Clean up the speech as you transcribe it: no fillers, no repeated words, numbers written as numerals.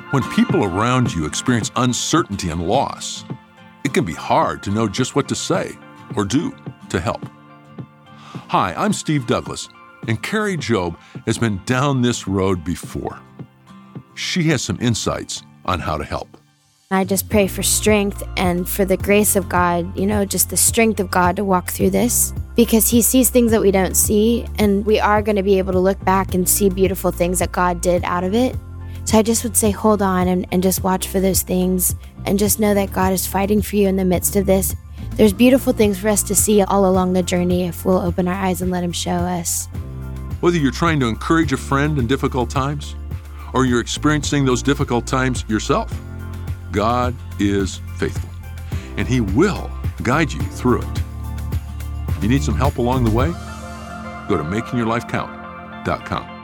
When people around you experience uncertainty and loss, it can be hard to know just what to say or do to help. Hi, I'm Steve Douglas, and Carrie Job has been down this road before. She has some insights on how to help. I just pray for strength and for the grace of God, just the strength of God to walk through this, because He sees things that we don't see, and we are going to be able to look back and see beautiful things that God did out of it. So I just would say hold on and just watch for those things, and just know that God is fighting for you in the midst of this. There's beautiful things for us to see all along the journey if we'll open our eyes and let Him show us. Whether you're trying to encourage a friend in difficult times, or you're experiencing those difficult times yourself, God is faithful, and He will guide you through it. If you need some help along the way, go to makingyourlifecount.com.